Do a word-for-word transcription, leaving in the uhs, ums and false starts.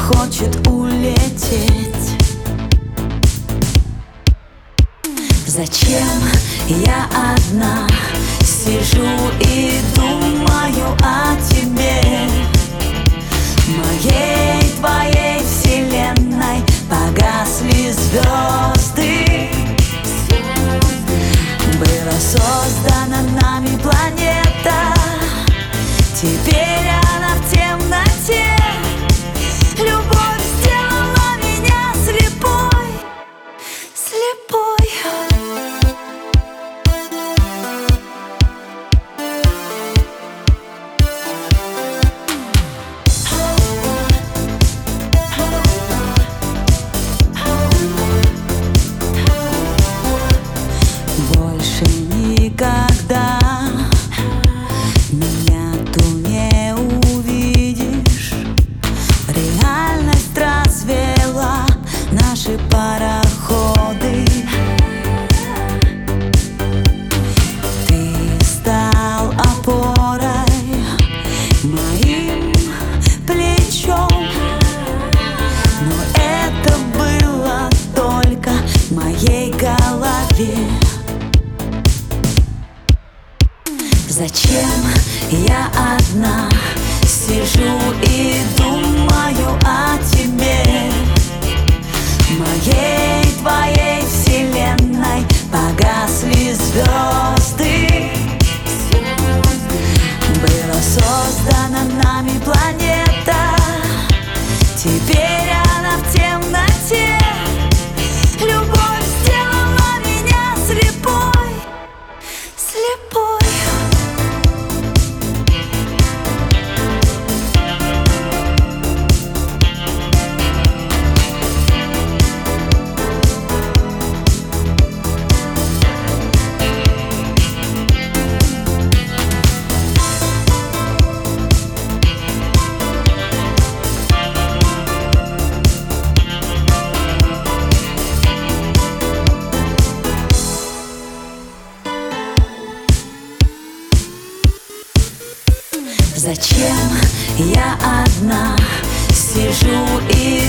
хочет улететь. Зачем я одна сижу и думаю о тебе? Моей, твоей вселенной погасли звезды. Была создана нами планета, теперь она в темноте. Любовь сделала меня слепой, слепой. Больше никогда меня ту не увидишь. Реальность развела наши пароходы. Ты стал опорой, моим плечом, но это было только в моей голове. Зачем я одна сижу и думаю о тебе? Моей, твоей вселенной погасли звезды. Была создана нами планета, теперь она в темноте. Любовь сделала меня слепой, слепой. Зачем я одна сижу и